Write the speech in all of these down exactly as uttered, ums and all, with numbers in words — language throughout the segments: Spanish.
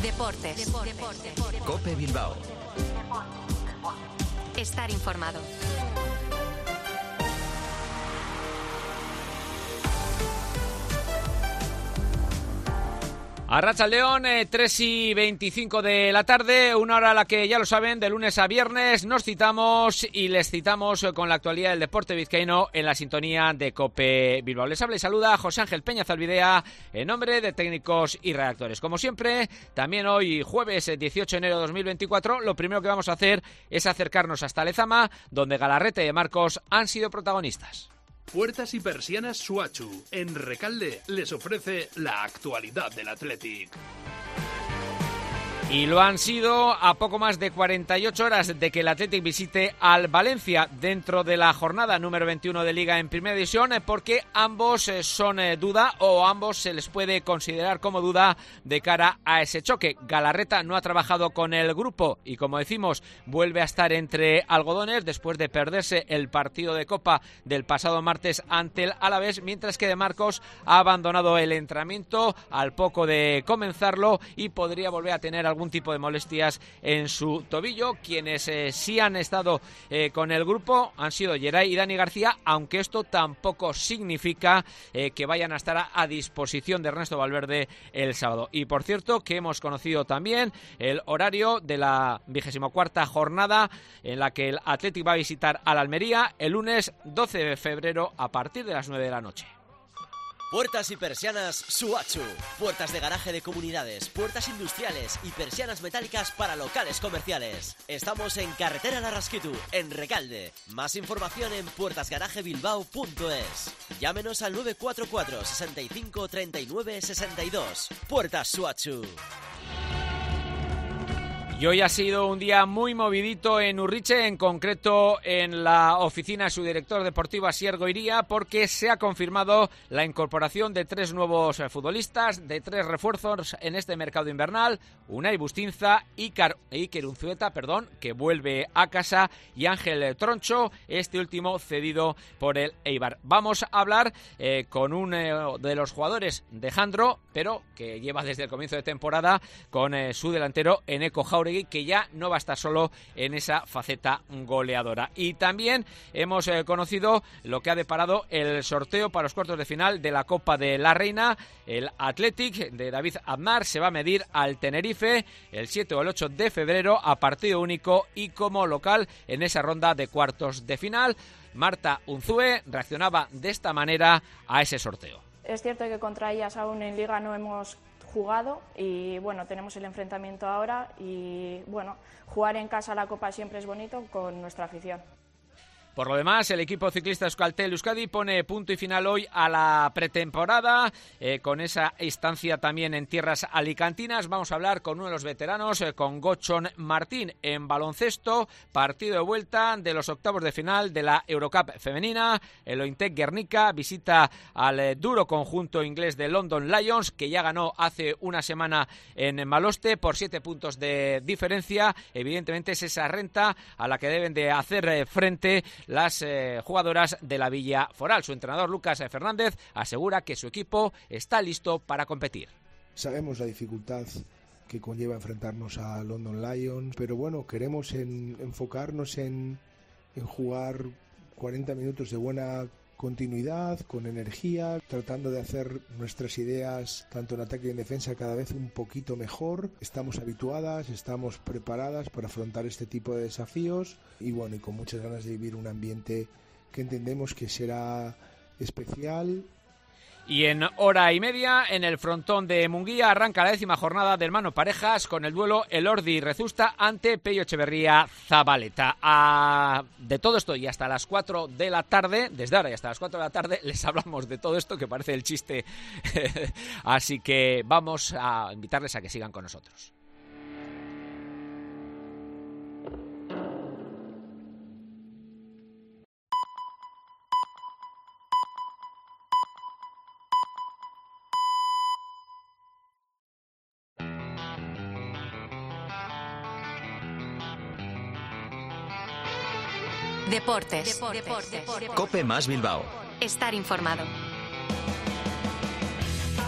Deportes. Deportes. COPE Bilbao. Estar informado. Arratsaldeon, eh, tres y veinticinco de la tarde, una hora a la que ya lo saben, de lunes a viernes nos citamos y les citamos con la actualidad del deporte vizcaíno en la sintonía de COPE Bilbao. Les habla y saluda José Ángel Peña Zalbidea en nombre de técnicos y redactores. Como siempre, también hoy jueves dieciocho de enero de dos mil veinticuatro, lo primero que vamos a hacer es acercarnos hasta Lezama, donde Galarreta y Marcos han sido protagonistas. Puertas y persianas Suachu, en Recalde, les ofrece la actualidad del Athletic. Y lo han sido a poco más de cuarenta y ocho horas de que el Athletic visite al Valencia dentro de la jornada número veintiuno de Liga en Primera División, porque ambos son duda o ambos se les puede considerar como duda de cara a ese choque. Galarreta no ha trabajado con el grupo y, como decimos, vuelve a estar entre algodones después de perderse el partido de Copa del pasado martes ante el Alavés, mientras que De Marcos ha abandonado el entrenamiento al poco de comenzarlo y podría volver a tener algún tipo de molestias en su tobillo. Quienes eh, sí han estado eh, con el grupo han sido Geray y Dani García, aunque esto tampoco significa eh, que vayan a estar a, a disposición de Ernesto Valverde el sábado. Y por cierto que hemos conocido también el horario de la vigésima cuarta jornada en la que el Athletic va a visitar al Almería el lunes doce de febrero a partir de las nueve de la noche. Puertas y persianas Suachu. Puertas de garaje de comunidades, puertas industriales y persianas metálicas para locales comerciales. Estamos en Carretera Larrasquitu, en Recalde. Más información en puertas garaje bilbao punto es. Llámenos al nueve cuatro cuatro, sesenta y cinco, treinta y nueve, sesenta y dos. Puertas Suachu. Y hoy ha sido un día muy movidito en Urriche, en concreto en la oficina de su director deportivo Asier Goiría, porque se ha confirmado la incorporación de tres nuevos futbolistas, de tres refuerzos en este mercado invernal: Unai Bustinza, Iker, Iker Unzueta, perdón, que vuelve a casa, y Ángel Troncho, este último cedido por el Eibar. Vamos a hablar eh, con uno de los jugadores de Jandro, pero que lleva desde el comienzo de temporada con eh, su delantero Eneko Jauregui, que ya no va a estar solo en esa faceta goleadora. Y también hemos eh, conocido lo que ha deparado el sorteo para los cuartos de final de la Copa de la Reina. El Athletic de David Aznar se va a medir al Tenerife el siete o el ocho de febrero a partido único y como local en esa ronda de cuartos de final. Marta Unzue reaccionaba de esta manera a ese sorteo. Es cierto que contra ellas aún en Liga no hemos jugado y bueno, tenemos el enfrentamiento ahora y bueno, jugar en casa la Copa siempre es bonito con nuestra afición. Por lo demás, el equipo ciclista Euskaltel Euskadi pone punto y final hoy a la pretemporada, eh, con esa estancia también en tierras alicantinas. Vamos a hablar con uno de los veteranos, eh, con Gochon Martín, en baloncesto, partido de vuelta de los octavos de final de la Eurocup femenina. El Ointec Guernica visita al eh, duro conjunto inglés de London Lions, que ya ganó hace una semana en Maloste por siete puntos de diferencia. Evidentemente es esa renta a la que deben de hacer eh, frente las eh, jugadoras de la Villa Foral. Su entrenador Lucas Fernández asegura que su equipo está listo para competir. Sabemos la dificultad que conlleva enfrentarnos a London Lions, pero bueno, queremos en, enfocarnos en, en jugar cuarenta minutos de buena continuidad, con energía, tratando de hacer nuestras ideas tanto en ataque y en defensa cada vez un poquito mejor. Estamos habituadas, estamos preparadas para afrontar este tipo de desafíos y bueno, y con muchas ganas de vivir un ambiente que entendemos que será especial. Y en hora y media, en el frontón de Munguía, arranca la décima jornada del Mano Parejas con el duelo Elordi Rezusta ante Pello Echeverría Zabaleta. A... De todo esto y hasta las cuatro de la tarde, desde ahora y hasta las cuatro de la tarde, les hablamos de todo esto que parece el chiste. Así que vamos a invitarles a que sigan con nosotros. Deportes. Deportes. Deportes. COPE más Bilbao. Estar informado.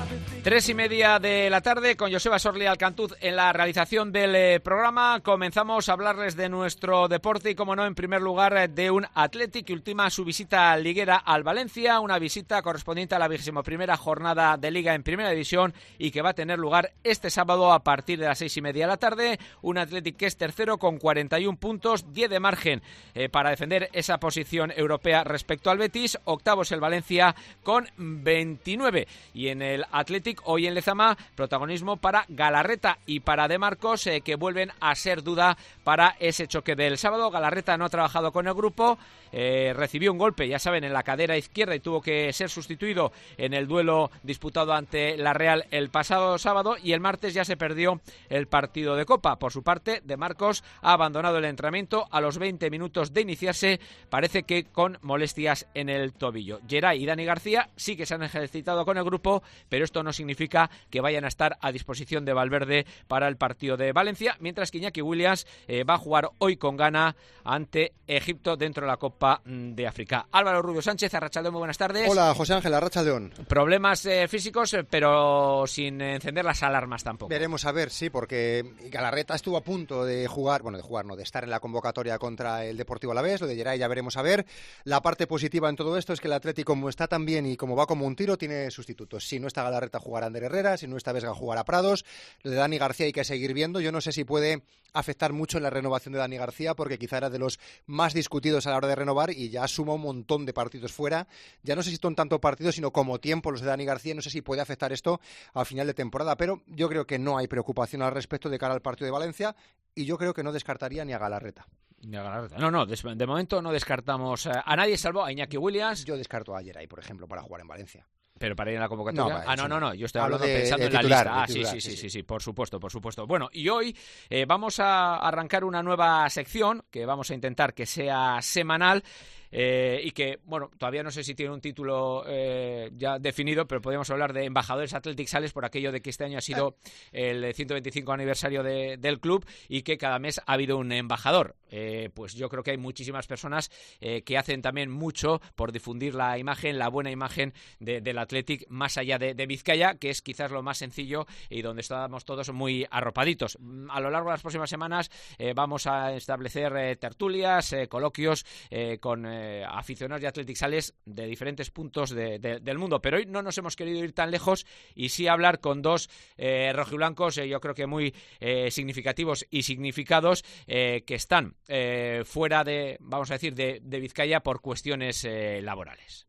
Tres y media de la tarde con Joseba Sorli Alcantuz en la realización del eh, programa. Comenzamos a hablarles de nuestro deporte y, como no, en primer lugar de un Athletic que ultima su visita liguera al Valencia, una visita correspondiente a la vigésimo primera jornada de Liga en Primera División y que va a tener lugar este sábado a partir de las seis y media de la tarde. Un Athletic que es tercero con cuarenta y un puntos, diez de margen eh, para defender esa posición europea respecto al Betis. Octavo es el Valencia con veintinueve y en el Athletic hoy en Lezama, protagonismo para Galarreta y para De Marcos, eh, que vuelven a ser duda para ese choque del sábado. Galarreta no ha trabajado con el grupo, eh, recibió un golpe, ya saben, en la cadera izquierda y tuvo que ser sustituido en el duelo disputado ante la Real el pasado sábado, y el martes ya se perdió el partido de Copa. Por su parte, De Marcos ha abandonado el entrenamiento a los veinte minutos de iniciarse, parece que con molestias en el tobillo. Geray y Dani García sí que se han ejercitado con el grupo, pero esto no significa que vayan a estar a disposición de Valverde para el partido de Valencia, mientras que Iñaki Williams eh, va a jugar hoy con Ghana ante Egipto dentro de la Copa de África. Álvaro Rubio Sánchez, Arratsaldeón, muy buenas tardes. Hola, José Ángel, Arratsaldeón. Problemas eh, físicos, pero sin encender las alarmas tampoco. Veremos a ver, sí, porque Galarreta estuvo a punto de jugar, bueno, de jugar, no, de estar en la convocatoria contra el Deportivo Alavés. Lo de Geray ya veremos a ver. La parte positiva en todo esto es que el Atlético, como está tan bien y como va como un tiro, tiene sustitutos. Si no está Galarreta, jugará Ander Herrera, si no está Vesga, jugará Prados. Lo de Dani García hay que seguir viendo. Yo no sé si puede afectar mucho en la renovación de Dani García, porque quizá era de los más discutidos a la hora de renovar y ya suma un montón de partidos fuera. Ya no sé si son tanto partidos, sino como tiempo los de Dani García. No sé si puede afectar esto al final de temporada, pero yo creo que no hay preocupación al respecto de cara al partido de Valencia, y yo creo que no descartaría ni a Galarreta. Ni a Galarreta. No, no, de, de momento no descartamos a nadie, salvo a Iñaki Williams. Yo descarto a Geray, por ejemplo, para jugar en Valencia. Pero para ir a la convocatoria. No, ah, no, no, no. Yo estoy hablo hablando de, pensando de en la titular, lista. Ah, titular, sí, sí, sí, sí, sí, sí, por supuesto, por supuesto. Bueno, y hoy eh, vamos a arrancar una nueva sección que vamos a intentar que sea semanal. Eh, y que, bueno, todavía no sé si tiene un título eh, ya definido, pero podríamos hablar de embajadores Athletic Sales, por aquello de que este año ha sido el ciento veinticinco aniversario de, del club y que cada mes ha habido un embajador. Eh, pues yo creo que hay muchísimas personas eh, que hacen también mucho por difundir la imagen, la buena imagen de, del Athletic más allá de, de Vizcaya, que es quizás lo más sencillo y donde estamos todos muy arropaditos. A lo largo de las próximas semanas eh, vamos a establecer eh, tertulias, eh, coloquios eh, con eh, Eh, aficionados de Athletic Sales de diferentes puntos de, de, del mundo, pero hoy no nos hemos querido ir tan lejos y sí hablar con dos eh, rojiblancos, eh, yo creo que muy eh, significativos y significados, eh, que están eh, fuera de, vamos a decir, de, de Vizcaya por cuestiones eh, laborales.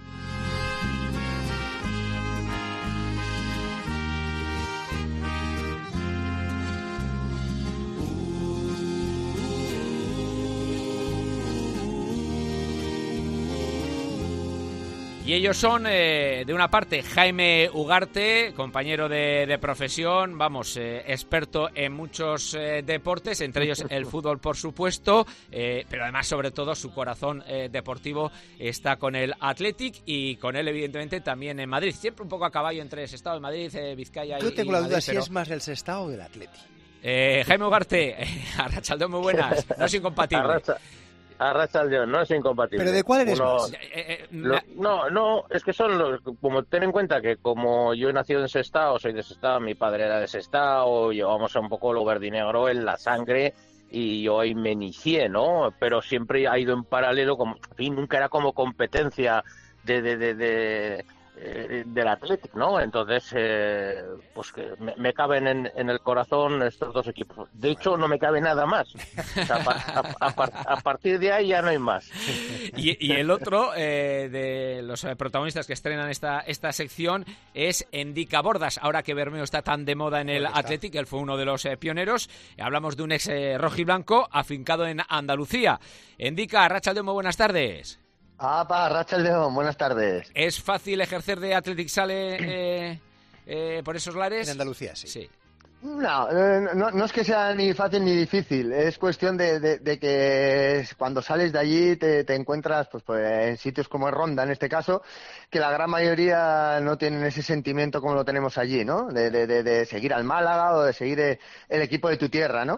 Y ellos son, eh, de una parte, Jaime Ugarte, compañero de, de profesión, vamos, eh, experto en muchos eh, deportes, entre ellos el fútbol, por supuesto, eh, pero además, sobre todo, su corazón eh, deportivo está con el Athletic y con él, evidentemente, también en Madrid. Siempre un poco a caballo entre el Sestao de Madrid, eh, Vizcaya y Yo tengo y la Madrid, duda si pero... es más del Sestao o del Athletic. Eh, Jaime Ugarte, eh, Arratsaldeón, muy buenas, no es incompatible. Arracha. Arratsaldeón, no es incompatible. ¿Pero de cuál eres Uno, más? Eh, eh, lo, no, no, es que son los... Como ten en cuenta que como yo he nacido en Sestao, soy de Sestao, mi padre era de Sestao, llevamos un poco lo verdinegro en la sangre y yo ahí me inicié, ¿no? Pero siempre ha ido en paralelo, como, en fin, nunca era como competencia de... de, de, de Eh, del Athletic, ¿no? Entonces, eh, pues que me, me caben en, en el corazón estos dos equipos. De hecho, no me cabe nada más. O sea, a, a, a, a partir de ahí ya no hay más. Y, y el otro eh, de los eh, protagonistas que estrenan esta, esta sección es Endika Bordas. Ahora que Bermeo está tan de moda en el Athletic, él fue uno de los eh, pioneros. Hablamos de un ex eh, rojiblanco afincado en Andalucía. Endika, Arratsaldeón, muy buenas tardes. Ah, pa, Arratsaldeón, buenas tardes. ¿Es fácil ejercer de Athletic Sale eh, eh, por esos lares? En Andalucía, sí. Sí. No, no, no es que sea ni fácil ni difícil, es cuestión de, de, de que cuando sales de allí te, te encuentras pues, pues en sitios como Ronda, en este caso, que la gran mayoría no tienen ese sentimiento como lo tenemos allí, ¿no? De, de, de, de seguir al Málaga o de seguir el equipo de tu tierra, ¿no?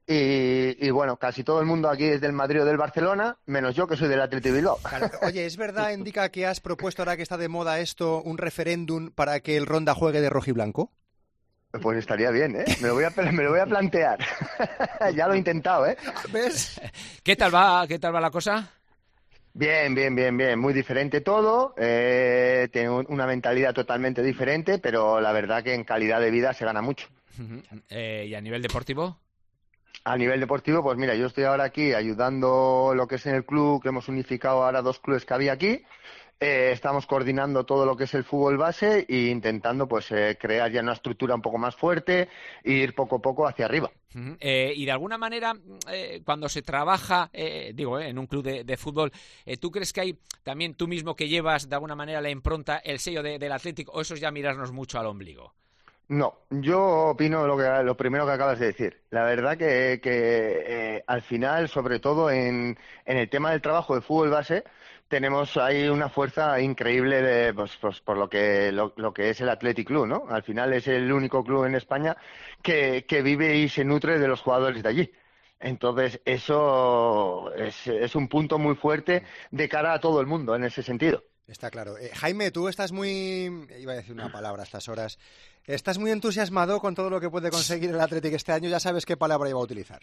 Y, y bueno, casi todo el mundo aquí es del Madrid o del Barcelona, menos yo que soy del Athletic Bilbao. Claro. Oye, ¿es verdad, Indica, que has propuesto, ahora que está de moda esto, un referéndum para que el Ronda juegue de rojiblanco? Pues estaría bien, ¿eh? Me lo voy a, me lo voy a plantear. Ya lo he intentado, ¿eh? ¿Ves? ¿Qué tal va, qué tal va la cosa? Bien, bien, bien, bien. Muy diferente todo. Eh, tiene una mentalidad totalmente diferente, pero la verdad que en calidad de vida se gana mucho. Eh, ¿Y a nivel deportivo? A nivel deportivo, pues mira, yo estoy ahora aquí ayudando lo que es en el club, que hemos unificado ahora dos clubes que había aquí. Eh, estamos coordinando todo lo que es el fútbol base e intentando pues eh, crear ya una estructura un poco más fuerte e ir poco a poco hacia arriba. Uh-huh. Eh, y de alguna manera, eh, cuando se trabaja, eh, digo, eh, en un club de, de fútbol, eh, ¿tú crees que hay también tú mismo que llevas de alguna manera la impronta, el sello de, del Athletic, o eso es ya mirarnos mucho al ombligo? No, yo opino lo que lo primero que acabas de decir. La verdad que, que eh, al final, sobre todo en, en el tema del trabajo de fútbol base, tenemos ahí una fuerza increíble de, pues, pues, por lo que lo, lo que es el Athletic Club, ¿no? Al final es el único club en España que, que vive y se nutre de los jugadores de allí. Entonces, eso es, es un punto muy fuerte de cara a todo el mundo en ese sentido. Está claro. Eh, Jaime, tú estás muy... Iba a decir una palabra a estas horas. Estás muy entusiasmado con todo lo que puede conseguir el Athletic este año. Ya sabes qué palabra iba a utilizar.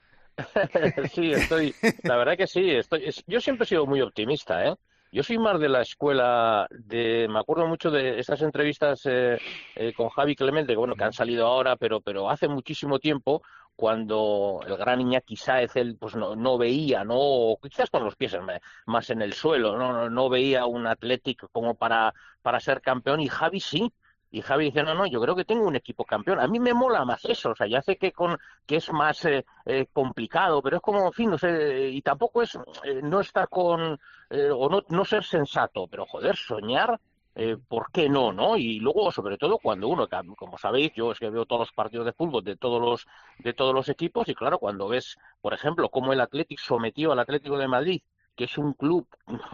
Sí, estoy... La verdad que sí. Estoy... Yo siempre he sido muy optimista, ¿eh? Yo soy más de la escuela de... Me acuerdo mucho de estas entrevistas eh, eh, con Javi Clemente, que bueno, que han salido ahora, pero, pero hace muchísimo tiempo, cuando el gran Iñaki Sáez, él pues no, no veía, no, o quizás con los pies más en el suelo, no, no, no veía un Athletic como para, para ser campeón, y Javi sí. Y Javi dice, no, no, yo creo que tengo un equipo campeón. A mí me mola más eso, o sea, ya sé que con que es más eh, eh, complicado, pero es como, en fin, no sé, y tampoco es eh, no estar con, eh, o no, no ser sensato, pero joder, soñar, eh, ¿por qué no, no? Y luego, sobre todo, cuando uno, como sabéis, yo es que veo todos los partidos de fútbol de todos los, de todos los equipos, y claro, cuando ves, por ejemplo, cómo el Athletic sometió al Atlético de Madrid, que es un club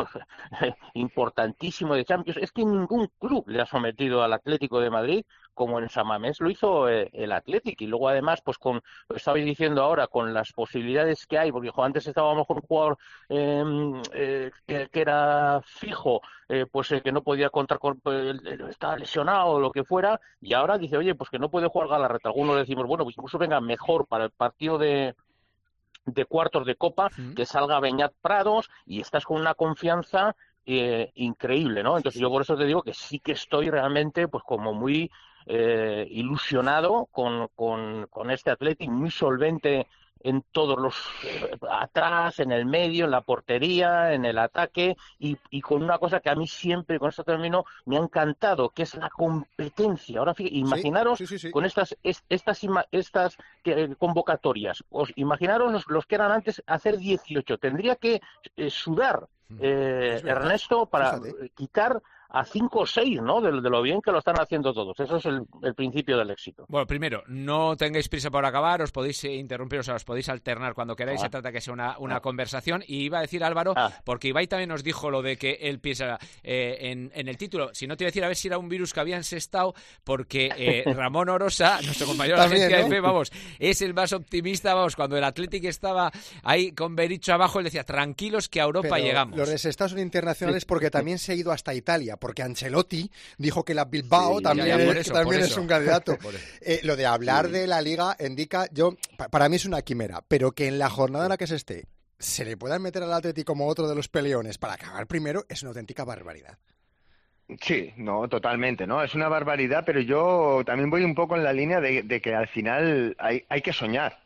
importantísimo de Champions, es que ningún club le ha sometido al Atlético de Madrid como en San Mamés lo hizo eh, el Athletic. Y luego además, pues con, lo estabais diciendo ahora, con las posibilidades que hay, porque jo, antes estábamos con un jugador eh, eh, que, que era fijo, eh, pues eh, que no podía contar con, eh, estaba lesionado o lo que fuera, y ahora dice, oye, pues que no puede jugar Galarreta. Algunos decimos, bueno, pues incluso venga mejor para el partido de de cuartos de Copa, sí, que salga Beñat Prados, y estás con una confianza eh, increíble, ¿no? Entonces yo por eso te digo que sí que estoy realmente pues como muy eh, ilusionado con, con, con este Athletic, muy solvente en todos los eh, atrás, en el medio, en la portería, en el ataque, y, y con una cosa que a mí siempre, con esto termino, me ha encantado, que es la competencia. Ahora, fíjate, imaginaros sí, sí, sí, sí. con estas es, estas estas que, convocatorias, os imaginaros los, los que eran antes hacer dieciocho, tendría que eh, sudar eh, Ernesto para Fíjate. quitar a cinco o seis, ¿no? De, de lo bien que lo están haciendo todos. Eso es el, el principio del éxito. Bueno, primero, no tengáis prisa por acabar, os podéis interrumpir, o sea, os podéis alternar cuando queráis, ah. se trata que sea una, una ah. conversación. Y iba a decir Álvaro, ah. porque Ibai también nos dijo lo de que él piensa eh, en, en el título, si no te iba a decir a ver si era un virus que había encestado, porque eh, Ramón Orosa, nuestro compañero de la agencia ¿no? F, vamos, es el más optimista, vamos, cuando el Athletic estaba ahí con Bericho abajo, él decía, tranquilos que a Europa Pero llegamos. Los desestados son internacionales porque también se ha ido hasta Italia, porque Ancelotti dijo que la Bilbao sí, también, ya, ya, eso, también es un candidato. Eh, lo de hablar sí. de la Liga indica, yo para mí es una quimera, pero que en la jornada en la que se esté se le puedan meter al Atlético como otro de los peleones para acabar primero es una auténtica barbaridad. Sí, no, totalmente, ¿no? Es una barbaridad, pero yo también voy un poco en la línea de, de que al final hay, hay que soñar.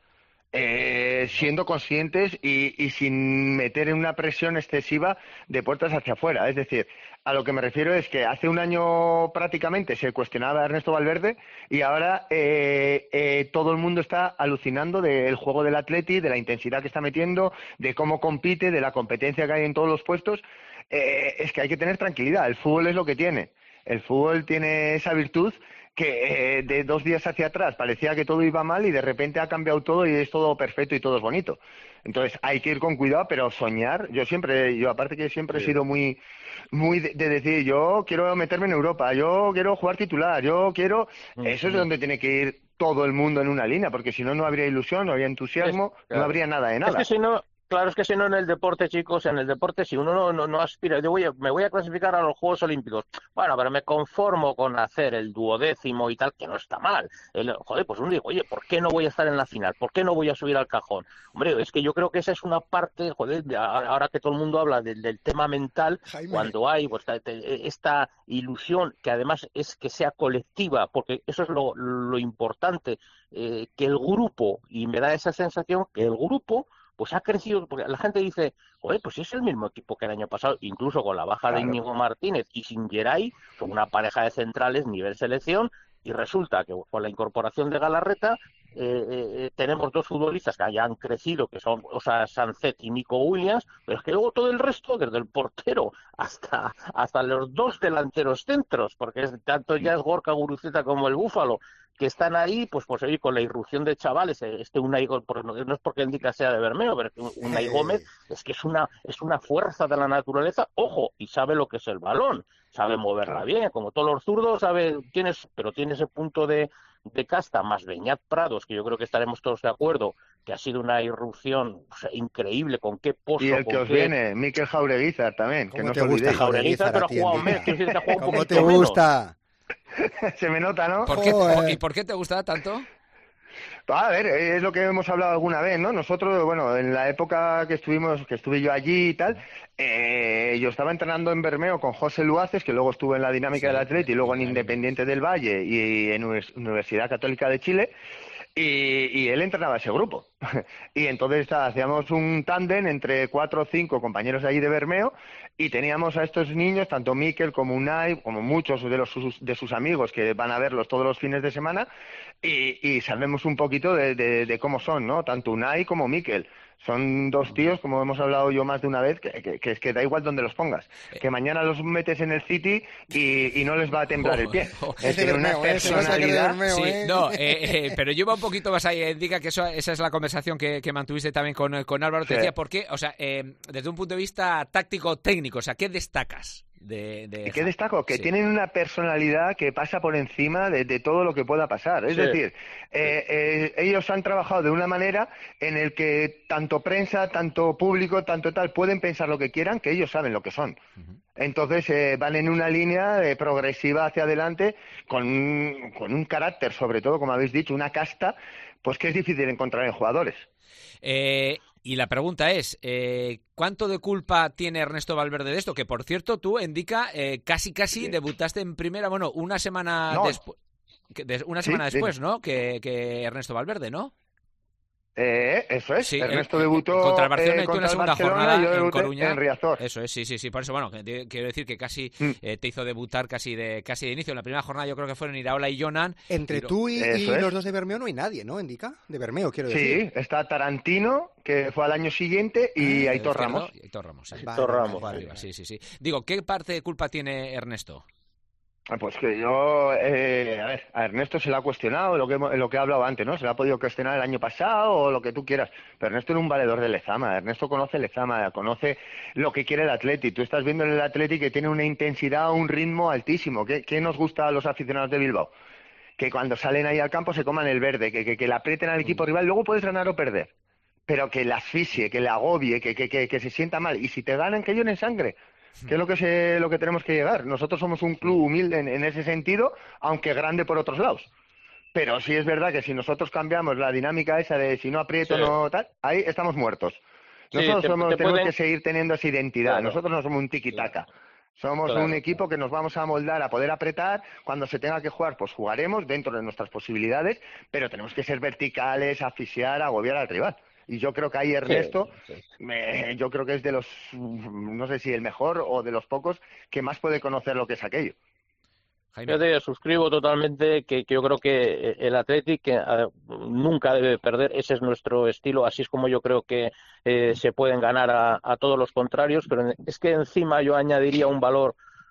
Eh, siendo conscientes y, y sin meter en una presión excesiva de puertas hacia afuera. Es decir, a lo que me refiero es que hace un año prácticamente se cuestionaba a Ernesto Valverde y ahora eh, eh, todo el mundo está alucinando del juego del Atleti, de la intensidad que está metiendo, de cómo compite, de la competencia que hay en todos los puestos. Eh, es que hay que tener tranquilidad. El fútbol es lo que tiene. El fútbol tiene esa virtud que eh, de dos días hacia atrás parecía que todo iba mal y de repente ha cambiado todo y es todo perfecto y todo es bonito. Entonces hay que ir con cuidado, pero soñar, yo siempre, yo aparte que siempre sí. he sido muy, muy de, de decir, yo quiero meterme en Europa, yo quiero jugar titular, yo quiero, uh-huh. eso es donde tiene que ir todo el mundo en una línea, porque si no, no habría ilusión, no habría entusiasmo, es, claro. no habría nada de nada. Es que si no... Claro, es que si no en el deporte, chicos, en el deporte, si uno no, no, no aspira, yo voy a, me voy a clasificar a los Juegos Olímpicos, bueno, pero me conformo con hacer el duodécimo y tal, que no está mal. El, joder, pues uno dice, oye, ¿por qué no voy a estar en la final? ¿Por qué no voy a subir al cajón? Hombre, es que yo creo que esa es una parte, joder, ahora que todo el mundo habla del, del tema mental, Jaime. Cuando hay pues, esta ilusión, que además es que sea colectiva, porque eso es lo, lo importante, eh, que el grupo, y me da esa sensación que el grupo pues ha crecido, porque la gente dice, oye, pues es el mismo equipo que el año pasado, incluso con la baja claro. de Íñigo Martínez y sin Geray, son una pareja de centrales nivel selección, y resulta que con la incorporación de Galarreta eh, eh, tenemos dos futbolistas que ya han crecido, que son o sea, Sancet y Nico Williams, pero es que luego todo el resto, desde el portero hasta hasta los dos delanteros centros, porque es, tanto ya es Gorka Guruceta como el Búfalo, que están ahí, pues pues ahí con la irrupción de chavales, este Unai Gómez, no es porque el Indica sea de Bermeo, pero Unai Gómez es que es una es una fuerza de la naturaleza, ojo, y sabe lo que es el balón, sabe moverla bien, como todos los zurdos, sabe, tienes, pero tiene ese punto de, de casta, más Beñat Prados, que yo creo que estaremos todos de acuerdo, que ha sido una irrupción o sea, increíble, con qué pozo. Y el que os qué... viene, Mikel Jaureguizar también, que no te os gusta olvidéis. Jaureguizar, pero ha jugado menos, que ha jugado un ¿Cómo te gusta? Menos. Se me nota, ¿no? ¿Por qué, oh, ¿Y por qué te gusta tanto? A ver, es lo que hemos hablado alguna vez, ¿no? Nosotros, bueno, en la época que estuvimos, que estuve yo allí y tal, eh, yo estaba entrenando en Bermeo con José Luaces, que luego estuvo en la Dinámica sí, del Atleti, y luego en Independiente del Valle y en Universidad Católica de Chile. Y, y él entrenaba ese grupo. Y entonces hacíamos un tándem entre cuatro o cinco compañeros de allí de Bermeo y teníamos a estos niños, tanto Mikel como Unai, como muchos de, los, de sus amigos que van a verlos todos los fines de semana y, y sabemos un poquito de, de, de cómo son, ¿no? Tanto Unai como Mikel. Son dos tíos, como hemos hablado yo más de una vez, que, que, que es que da igual donde los pongas. Que mañana los metes en el City y, y no les va a temblar el pie. Oh, oh, es de una personalidad. Sí, no, eh, eh, pero yo va un poquito más ahí. Eh, diga que eso, esa es la conversación que, que mantuviste también con, con Álvaro. Te sí. decía, ¿por qué? O sea, eh, desde un punto de vista táctico-técnico, o sea, ¿qué destacas? De, de... ¿Qué destaco? Que sí. tienen una personalidad que pasa por encima de, de todo lo que pueda pasar. Es sí. decir, eh, eh, ellos han trabajado de una manera en el que tanto prensa, tanto público, tanto tal, pueden pensar lo que quieran, que ellos saben lo que son. Uh-huh. Entonces eh, van en una línea eh, progresiva hacia adelante con, con un carácter, sobre todo, como habéis dicho, una casta, pues que es difícil encontrar en jugadores. Eh... Y la pregunta es, eh, ¿cuánto de culpa tiene Ernesto Valverde de esto? Que, por cierto, tú, Indica, eh, casi casi sí. debutaste en primera, bueno, una semana no. después, una semana sí, después, sí. ¿no? Que, que Ernesto Valverde, ¿no? Eh, eso es, sí, Ernesto eh, debutó contra el Barcelona eh, y tú en la segunda jornada yo en Coruña en Riazor. Eso es, sí, sí, sí, por eso, bueno, que, quiero decir que casi mm. eh, te hizo debutar casi de casi de inicio. En la primera jornada yo creo que fueron Iraola y Jonan. Entre pero... tú y, y los dos de Bermeo no hay nadie, ¿no, Indica? De Bermeo, quiero decir. Sí, está Tarantino, que fue al año siguiente, y ah, Aitor Ramos. Y Aitor Ramos, sí. Aitor vale, Ramos. Vale, vale. Sí, sí, sí. Digo, ¿qué parte de culpa tiene Ernesto? Pues que yo, eh, a ver, a Ernesto se le ha cuestionado lo que, lo que he hablado antes, ¿no? Se le ha podido cuestionar el año pasado o lo que tú quieras, pero Ernesto es un valedor de Lezama, Ernesto conoce Lezama, conoce lo que quiere el Atleti, tú estás viendo en el Atleti que tiene una intensidad, un ritmo altísimo. ¿Qué, qué nos gusta a los aficionados de Bilbao? Que cuando salen ahí al campo se coman el verde, que, que, que le aprieten al equipo rival, luego puedes ganar o perder, pero que le asfixie, que le agobie, que, que, que, que se sienta mal, y si te ganan que lloren sangre. ¿Qué es lo que, se, lo que tenemos que llegar? Nosotros somos un club humilde en, en ese sentido, aunque grande por otros lados. Pero sí es verdad que si nosotros cambiamos la dinámica esa de si no aprieto, sí. no tal, ahí estamos muertos. Nosotros sí, te, somos, te tenemos pueden... que seguir teniendo esa identidad. Claro. Nosotros no somos un tiki-taka. Somos claro. un equipo que nos vamos a moldar a poder apretar. Cuando se tenga que jugar, pues jugaremos dentro de nuestras posibilidades, pero tenemos que ser verticales, asfixiar, agobiar al rival. Y yo creo que ahí Ernesto, sí, sí. Me, yo creo que es de los, no sé si el mejor o de los pocos que más puede conocer lo que es aquello. Yo te suscribo totalmente que, que yo creo que el Athletic que, uh, nunca debe perder, ese es nuestro estilo, así es como yo creo que eh, se pueden ganar a, a todos los contrarios, pero es que encima yo añadiría un valor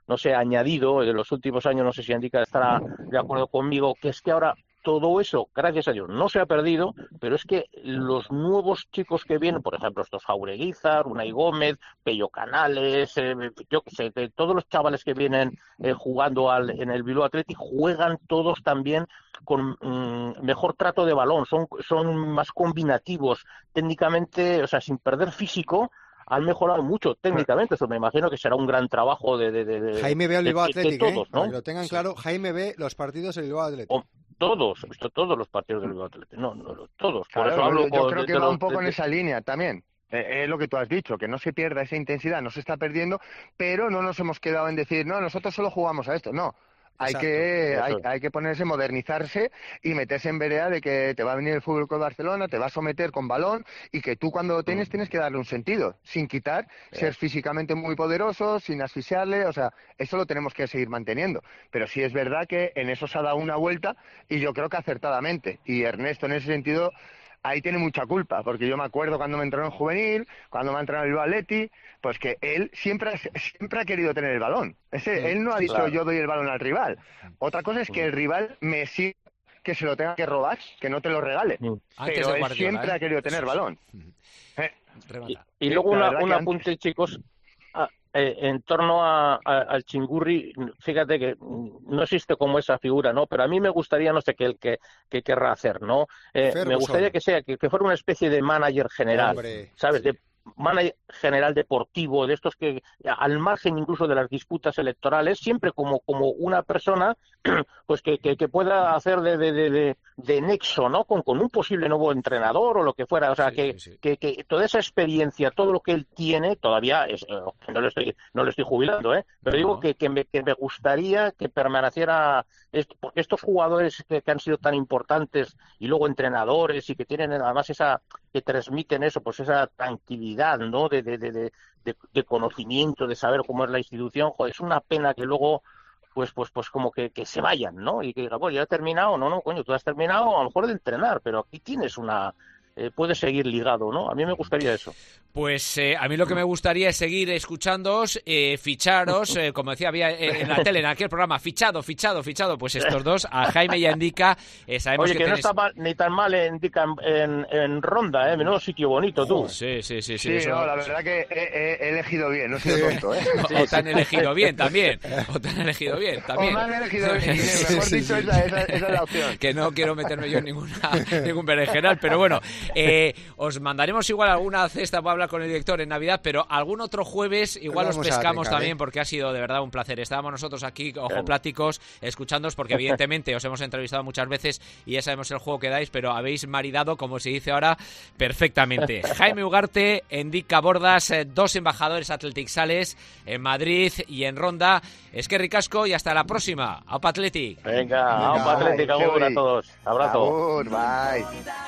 no sé, añadido de los últimos años, no sé si Indica estará de acuerdo conmigo, que es que ahora todo eso, gracias a Dios, no se ha perdido, pero es que los nuevos chicos que vienen, por ejemplo, estos Jaureguizar, Unai Gómez, Pello Canales, eh, yo qué sé, de todos los chavales que vienen eh, jugando al, en el Bilbao Athletic, juegan todos también con mm, mejor trato de balón, son, son más combinativos, técnicamente, o sea, sin perder físico, han mejorado mucho técnicamente. Eso me imagino que será un gran trabajo de, de, de Jaime ve al Bilbao Athletic, todos, ¿eh? ¿no? Para que lo tengan claro, Jaime ve los partidos del Bilbao Athletic. O, todos, he visto todos los partidos del Bilbao Athletic, no, no, no todos. Por Claro, eso hablo yo, yo con, creo de, que de va los, un poco de, en esa línea también. Eh, es lo que tú has dicho, que no se pierda esa intensidad, no se está perdiendo, pero no nos hemos quedado en decir, no, nosotros solo jugamos a esto. No, hay Exacto, que hay, eso es. hay que ponerse, modernizarse y meterse en vereda de que te va a venir el F C Barcelona, te va a someter con balón y que tú cuando lo tienes tienes que darle un sentido, sin quitar, ser físicamente muy poderoso, sin asfixiarle, o sea, eso lo tenemos que seguir manteniendo. Pero sí es verdad que en eso se ha dado una vuelta y yo creo que acertadamente. Y Ernesto en ese sentido ahí tiene mucha culpa, porque yo me acuerdo cuando me entrenó en juvenil, cuando me ha entrenado el Bilbao Athletic, pues que él siempre ha, siempre ha querido tener el balón. Ese, Sí, él no ha dicho claro. yo doy el balón al rival. Otra cosa es que el rival me siga, que se lo tenga que robar, que no te lo regale. Mm. Antes Pero de él Guardiola, siempre ¿eh? ha querido tener Eso es. balón. Eh, Y, Remata. y Sí, luego la una, verdad un que apunte, chicos, a- eh, en torno a, a- al Chingurri, fíjate que mm, no existe como esa figura, ¿no? Pero a mí me gustaría, no sé qué, qué, qué querrá hacer, ¿no? Eh, me Ferguson. gustaría que sea, que, que fuera una especie de manager general, Hombre, ¿sabes? sí. De manager general deportivo, de estos que, al margen incluso de las disputas electorales, siempre como, como una persona pues que, que, que pueda hacer de, de, de, de, de nexo, ¿no? Con, con un posible nuevo entrenador o lo que fuera. O sea, Sí, que, sí, sí. Que, que toda esa experiencia, todo lo que él tiene, todavía es, eh, no lo estoy, no lo estoy jubilando, ¿eh? Pero No, digo no. que, que, me, que me gustaría que permaneciera, esto, porque estos jugadores que, que han sido tan importantes y luego entrenadores y que tienen además esa, que transmiten eso, pues esa tranquilidad, ¿no? De, de, de, de, de, de conocimiento, de saber cómo es la institución. Joder, es una pena que luego pues pues pues como que, que se vayan, ¿no? Y que digan, bueno, ya he terminado, no, no, coño, tú has terminado a lo mejor de entrenar, pero aquí tienes una, eh, puedes seguir ligado, ¿no? A mí me gustaría eso. Pues eh, a mí lo que me gustaría es seguir escuchándoos, eh, ficharos, eh, como decía había en la tele, en aquel programa, fichado, fichado, fichado, pues estos dos, a Jaime y a Indica, eh, sabemos Oye, que, que no tenéis... está mal, ni tan mal en, en, en Ronda, ¿eh? Menudo sitio bonito, tú. Sí, sí, sí, sí. sí, eso- no, la verdad que he, he- he elegido bien, no he sido tonto, ¿eh? O, o te han elegido bien también, o te han elegido bien O también. me han elegido bien, Sí, mejor sí, dicho, sí. esa, esa, esa es la opción. Que no quiero meterme yo en ninguna, ningún berenjenal, pero bueno, eh, os mandaremos igual alguna cesta para hablar con el director en Navidad, pero algún otro jueves igual os Vamos a pescamos arrancar, también, ¿eh? porque ha sido de verdad un placer. Estábamos nosotros aquí, ojopláticos, escuchándoos, porque evidentemente os hemos entrevistado muchas veces y ya sabemos el juego que dais, pero habéis maridado, como se dice ahora, perfectamente. Jaime Ugarte, Indica Bordas, eh, dos embajadores Athletic Sales en Madrid y en Ronda. Es que ricasco y hasta la próxima. Aupa Athletic. Venga, Venga, Aupa Atlético, Xeuri. agur a todos. Abrazo. Agur, bye.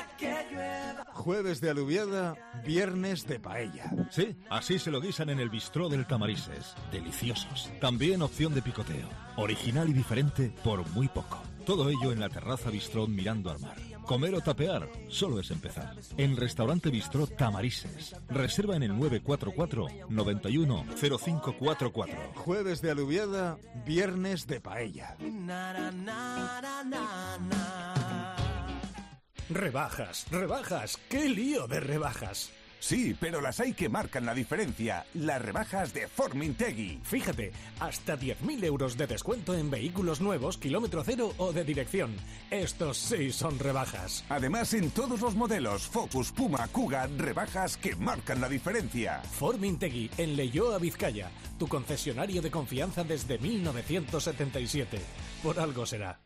Jueves de alubiada, viernes de paella. Sí, así se lo guisan en el bistró del Tamarises. Deliciosos. También opción de picoteo. Original y diferente por muy poco. Todo ello en la terraza bistró mirando al mar. Comer o tapear solo es empezar. En Restaurante Bistró Tamarises. Reserva en el nueve cuatro cuatro, noventa y uno, cero cinco cuatro cuatro. Jueves de alubiada, viernes de paella. Rebajas, rebajas, qué lío de rebajas. Sí, pero las hay que marcan la diferencia. Las rebajas de Formintegui. Fíjate, hasta diez mil euros de descuento en vehículos nuevos, kilómetro cero o de dirección. Estos sí son rebajas. Además, en todos los modelos, Focus, Puma, Kuga, rebajas que marcan la diferencia. Formintegui, en Leioa, Vizcaya. Tu concesionario de confianza desde mil novecientos setenta y siete. Por algo será.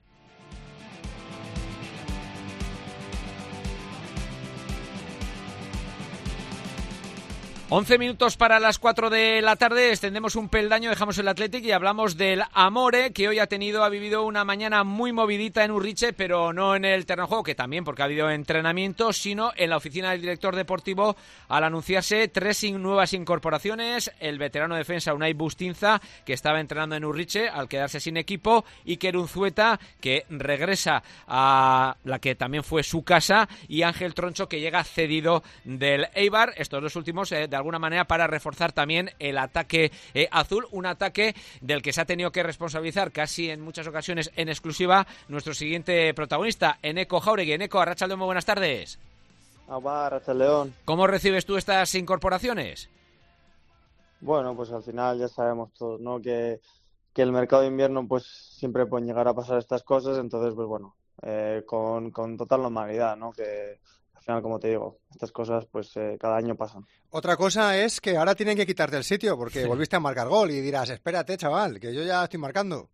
once minutos para las cuatro de la tarde, extendemos un peldaño, dejamos el Athletic y hablamos del Amore, que hoy ha tenido, ha vivido una mañana muy movidita en Urriche, pero no en el terreno de juego, que también porque ha habido entrenamiento, sino en la oficina del director deportivo, al anunciarse tres nuevas incorporaciones: el veterano defensa Unai Bustinza, que estaba entrenando en Urriche al quedarse sin equipo, y Unzueta, que regresa a la que también fue su casa, y Ángel Troncho, que llega cedido del Eibar. Estos dos últimos, eh, de alguna manera para reforzar también el ataque eh, azul, un ataque del que se ha tenido que responsabilizar casi en muchas ocasiones en exclusiva nuestro siguiente protagonista, Eneko Jauregui. Eneko, arratsaldeon, muy buenas tardes. Apa, arratsaldeon. ¿Cómo recibes tú estas incorporaciones? Bueno, pues al final ya sabemos todos, ¿no? Que, que el mercado de invierno pues siempre pueden llegar a pasar estas cosas, entonces pues bueno, eh, con, con total normalidad, ¿no? Que al final, como te digo, estas cosas pues eh, cada año pasan. Otra cosa es que ahora tienen que quitarte el sitio porque volviste a marcar gol y dirás, espérate, chaval, que yo ya estoy marcando.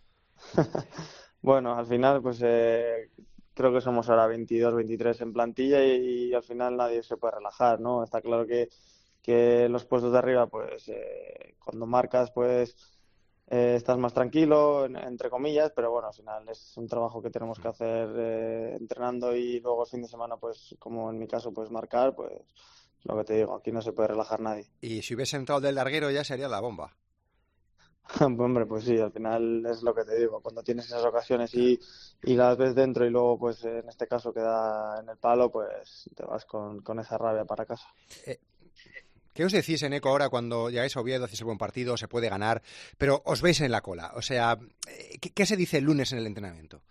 Bueno, al final pues eh, creo que somos ahora veintidós, veintitrés en plantilla y, y al final nadie se puede relajar, ¿no? Está claro que que los puestos de arriba, pues eh, cuando marcas, pues eh, estás más tranquilo, en, entre comillas, pero bueno, al final es un trabajo que tenemos que hacer eh, entrenando y luego el fin de semana, pues como en mi caso, pues marcar, pues lo que te digo, aquí no se puede relajar nadie. Y si hubiese entrado del larguero ya sería la bomba. Hombre, pues sí, al final es lo que te digo, cuando tienes esas ocasiones y, y las ves dentro y luego, pues en este caso queda en el palo, pues te vas con, con esa rabia para casa. Eh. ¿Qué os decís, Eneko, ahora cuando llegáis a Oviedo, hacéis el buen partido, se puede ganar, pero os veis en la cola? O sea, ¿qué, qué se dice el lunes en el entrenamiento?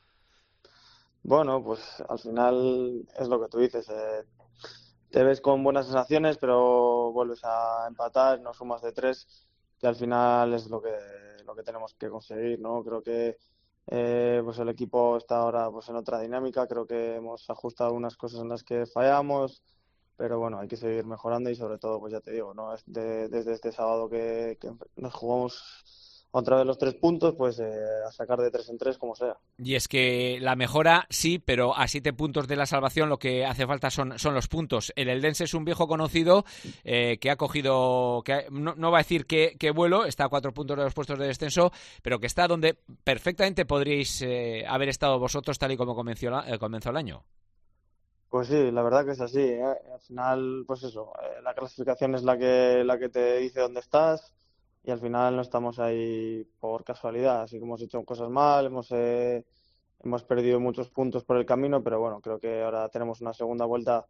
Bueno, pues al final es lo que tú dices. Eh, te ves con buenas sensaciones, pero vuelves a empatar, no sumas de tres, que al final es lo que lo que tenemos que conseguir, ¿no? Creo que eh, pues el equipo está ahora pues en otra dinámica. Creo que hemos ajustado unas cosas en las que fallamos. Pero bueno, hay que seguir mejorando y sobre todo, pues ya te digo, ¿no? De, desde este sábado que, que nos jugamos otra vez los tres puntos, pues eh, a sacar de tres en tres como sea. Y es que la mejora sí, pero a siete puntos de la salvación lo que hace falta son, son los puntos. El Eldense es un viejo conocido eh, que ha cogido, que ha, no, no va a decir que, que vuelo, está a cuatro puntos de los puestos de descenso, pero que está donde perfectamente podríais eh, haber estado vosotros tal y como comenzó, eh, comenzó el año. Pues sí, la verdad que es así, ¿eh? Al final, pues eso, eh, la clasificación es la que la que te dice dónde estás y al final no estamos ahí por casualidad, así que hemos hecho cosas mal, hemos eh, hemos perdido muchos puntos por el camino, pero bueno, creo que ahora tenemos una segunda vuelta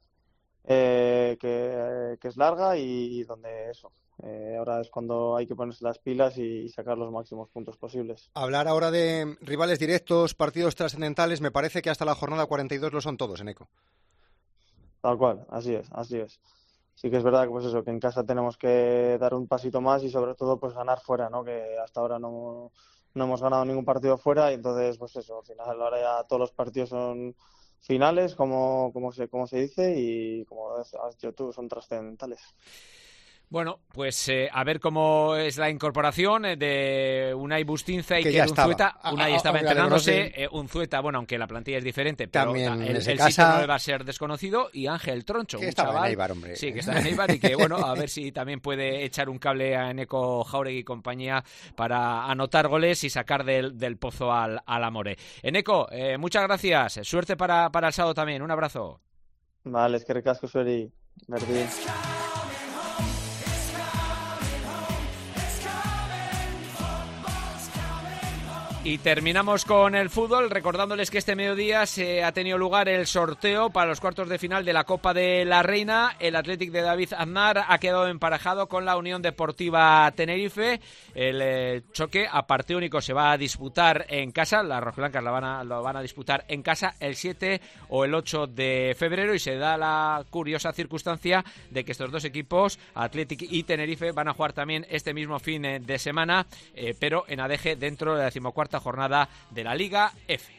eh, que, eh, que es larga y, y donde eso, eh, ahora es cuando hay que ponerse las pilas y, y sacar los máximos puntos posibles. Hablar ahora de rivales directos, partidos trascendentales, me parece que hasta la jornada cuarenta y dos lo son todos, Eneko. Tal cual, así es, así es. Sí que es verdad que pues eso, que en casa tenemos que dar un pasito más y sobre todo pues ganar fuera, ¿no? Que hasta ahora no, no hemos ganado ningún partido fuera y entonces pues eso, al final ahora ya todos los partidos son finales, como, como, se, como se dice, y como has dicho tú, son trascendentales. Bueno, pues eh, a ver cómo es la incorporación de Unai Bustinza y que Iker Unzueta. Unai estaba ah, entrenándose, eh, Unzueta, bueno, aunque la plantilla es diferente, pero también el, el casa... sitio no le va a ser desconocido, y Ángel Troncho, que un estaba chaval, en Eibar, hombre. Sí, que está en Eibar y que, bueno, a ver si también puede echar un cable a Eneko Jauregui y compañía para anotar goles y sacar del, del pozo al, al Amore. Eneko, eh, muchas gracias, suerte para, para el sábado también, un abrazo. Vale, es que recasco sueri, Merci. Y terminamos con el fútbol, recordándoles que este mediodía se ha tenido lugar el sorteo para los cuartos de final de la Copa de la Reina. El Athletic de David Aznar ha quedado emparejado con la Unión Deportiva Tenerife. El eh, choque a partido único se va a disputar en casa. Las rojiblancas la van a, lo van a disputar en casa el siete o el ocho de febrero, y se da la curiosa circunstancia de que estos dos equipos, Athletic y Tenerife, van a jugar también este mismo fin de semana, eh, pero en Adeje, dentro de la decimocuarta jornada de la Liga F.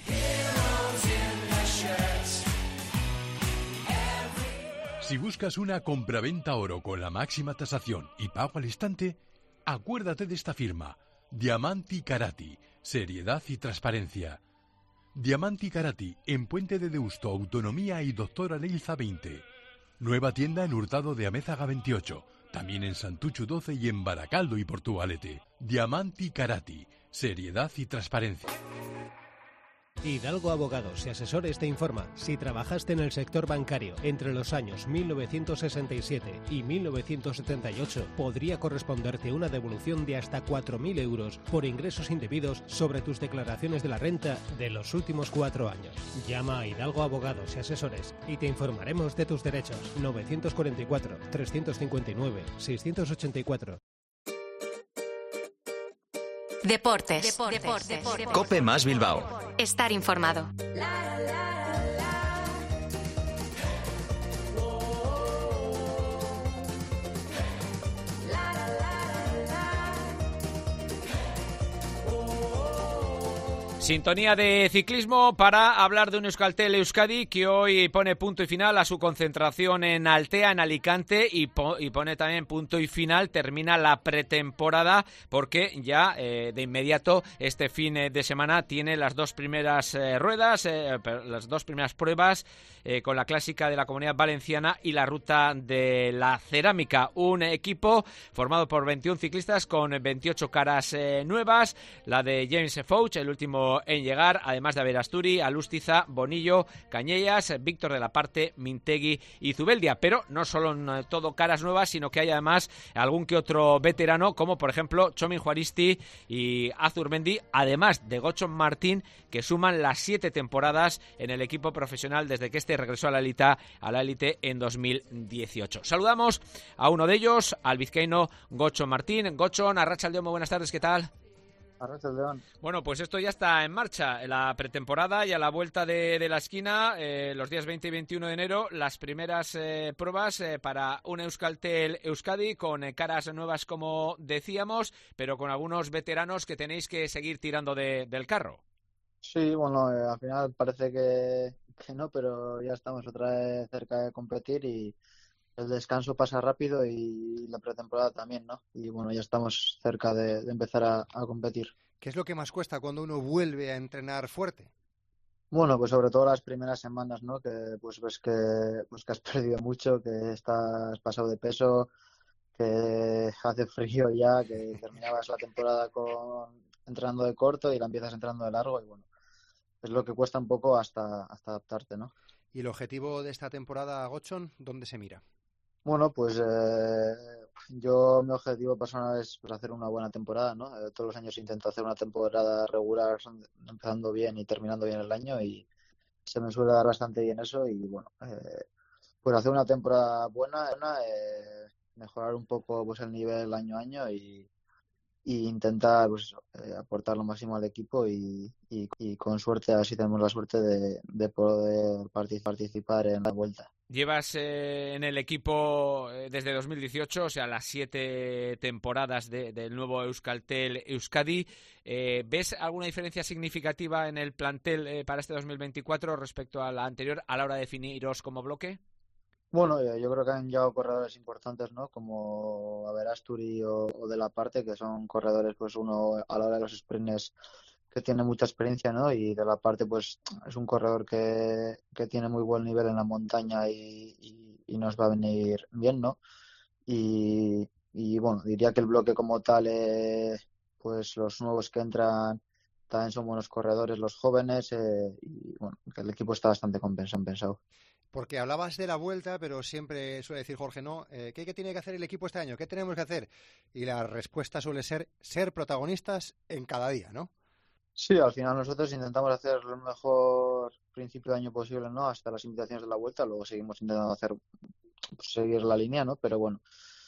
Si buscas una compraventa oro con la máxima tasación y pago al instante, acuérdate de esta firma, Diamanti Karati, seriedad y transparencia. Diamanti Karati, en Puente de Deusto, Autonomía y Doctora Leilza veinte. Nueva tienda en Hurtado de Amézaga veintiocho, también en Santuchu doce y en Baracaldo y Portugalete. Diamanti Karati, seriedad y transparencia. Hidalgo Abogados y Asesores te informa. Si trabajaste en el sector bancario entre los años mil novecientos sesenta y siete y mil novecientos setenta y ocho, podría corresponderte una devolución de hasta cuatro mil euros por ingresos indebidos sobre tus declaraciones de la renta de los últimos cuatro años. Llama a Hidalgo Abogados y Asesores y te informaremos de tus derechos. novecientos cuarenta y cuatro, trescientos cincuenta y nueve, seiscientos ochenta y cuatro. Deportes. Deportes. Deportes. Deportes. Cope más Bilbao. Estar informado. Sintonía de ciclismo para hablar de un Euskaltel Euskadi que hoy pone punto y final a su concentración en Altea, en Alicante, y, po y pone también punto y final, termina la pretemporada, porque ya eh, de inmediato este fin de semana tiene las dos primeras eh, ruedas, eh, las dos primeras pruebas eh, con la clásica de la Comunidad Valenciana y la ruta de la cerámica. Un equipo formado por veintiún ciclistas con veintiocho caras eh, nuevas, la de James Fouch, el último en llegar, además de Averasturi, Alustiza, Bonillo, Cañellas, Víctor de la Parte, Mintegui y Zubeldia. Pero no solo en todo caras nuevas, sino que hay además algún que otro veterano, como por ejemplo Chomin Juaristi y Azurmendi, además de Gochon Martín, que suman las siete temporadas en el equipo profesional desde que este regresó a la élite, a la élite en dos mil dieciocho. Saludamos a uno de ellos, al vizcaíno Gochon Martín. Gochon, Arratsaldeon, muy buenas tardes, ¿qué tal? Bueno, pues esto ya está en marcha, la pretemporada y a la vuelta de, de la esquina, eh, los días veinte y veintiuno de enero, las primeras eh, pruebas eh, para un Euskaltel Euskadi con eh, caras nuevas, como decíamos, pero con algunos veteranos que tenéis que seguir tirando de, del carro. Sí, bueno, eh, al final parece que, que no, pero ya estamos otra vez cerca de competir y el descanso pasa rápido y la pretemporada también, ¿no? Y bueno, ya estamos cerca de, de empezar a, a competir. ¿Qué es lo que más cuesta cuando uno vuelve a entrenar fuerte? Bueno, pues sobre todo las primeras semanas, ¿no? Que pues ves que, pues que has perdido mucho, que estás pasado de peso, que hace frío ya, que terminabas la temporada con entrenando de corto y la empiezas entrando de largo y bueno, es lo que cuesta un poco hasta, hasta adaptarte, ¿no? ¿Y el objetivo de esta temporada, Gochon, dónde se mira? Bueno, pues eh, yo mi objetivo personal es pues, hacer una buena temporada, ¿no? Eh, todos los años intento hacer una temporada regular, empezando bien y terminando bien el año y se me suele dar bastante bien eso y bueno, eh, pues hacer una temporada buena, eh, mejorar un poco pues el nivel año a año y, y intentar pues eh, aportar lo máximo al equipo y, y, y con suerte, así tenemos la suerte de, de poder participar en la vuelta. Llevas eh, en el equipo eh, desde dos mil dieciocho, o sea, las siete temporadas de, del nuevo Euskaltel Euskadi. Eh, ¿Ves alguna diferencia significativa en el plantel eh, para este dos mil veinticuatro respecto a la anterior a la hora de definiros como bloque? Bueno, yo, yo creo que han llegado corredores importantes, ¿no? Como Averasturi o, o de la Parte, que son corredores, pues uno a la hora de los sprints que tiene mucha experiencia, ¿no? Y de la Parte, pues es un corredor que, que tiene muy buen nivel en la montaña y, y, y nos va a venir bien, ¿no? Y, y bueno, diría que el bloque como tal, eh, pues los nuevos que entran también son buenos corredores, los jóvenes, eh, y bueno, que el equipo está bastante compensado. Porque hablabas de la vuelta, pero siempre suele decir Jorge, ¿no? Eh, ¿qué, ¿Qué tiene que hacer el equipo este año? ¿Qué tenemos que hacer? Y la respuesta suele ser ser protagonistas en cada día, ¿no? Sí, al final nosotros intentamos hacer el mejor principio de año posible, ¿no? Hasta las invitaciones de la vuelta, luego seguimos intentando hacer pues, seguir la línea, ¿no? Pero bueno,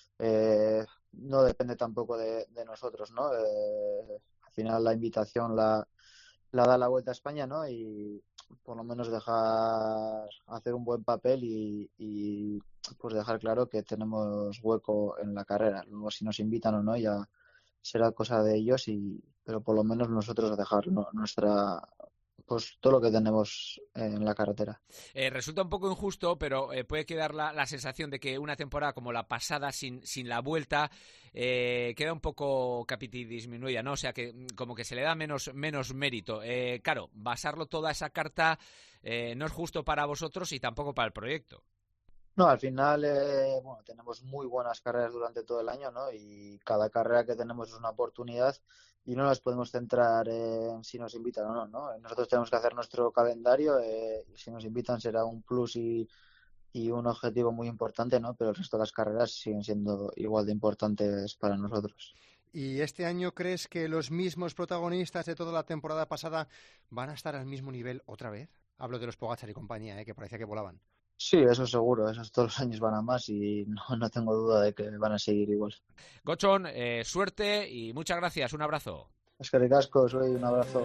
eh, no depende tampoco de, de nosotros, ¿no? Eh, al final la invitación la, la da la Vuelta a España, ¿no? Y por lo menos dejar hacer un buen papel y, y pues dejar claro que tenemos hueco en la carrera. Luego si nos invitan o no ya será cosa de ellos, y pero por lo menos nosotros dejar ¿no? nuestra pues todo lo que tenemos en la carretera. Eh, resulta un poco injusto, pero eh, puede quedar la, la sensación de que una temporada como la pasada sin, sin la Vuelta eh, queda un poco capiti disminuida, ¿no? O sea que como que se le da menos, menos mérito. Eh, claro, basarlo toda esa carta eh, no es justo para vosotros y tampoco para el proyecto. No, al final, eh, bueno, tenemos muy buenas carreras durante todo el año, ¿no? Y cada carrera que tenemos es una oportunidad y no nos podemos centrar en si nos invitan o no, ¿no? Nosotros tenemos que hacer nuestro calendario, eh, y si nos invitan será un plus y, y un objetivo muy importante, ¿no? Pero el resto de las carreras siguen siendo igual de importantes para nosotros. ¿Y este año crees que los mismos protagonistas de toda la temporada pasada van a estar al mismo nivel otra vez? Hablo de los Pogačar y compañía, ¿eh? Que parecía que volaban. Sí, eso seguro, esos todos los años van a más y no, no tengo duda de que van a seguir igual. Gotzon, eh, suerte y muchas gracias, un abrazo. Es que ricasco, soy un abrazo.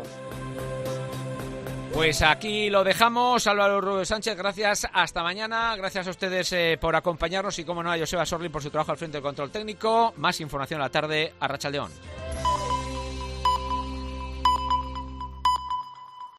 Pues aquí lo dejamos, Álvaro Rubio Sánchez, gracias, hasta mañana, gracias a ustedes eh, por acompañarnos y como no a Joseba Sorlin por su trabajo al frente del control técnico, más información a la tarde, Arratsaldeon.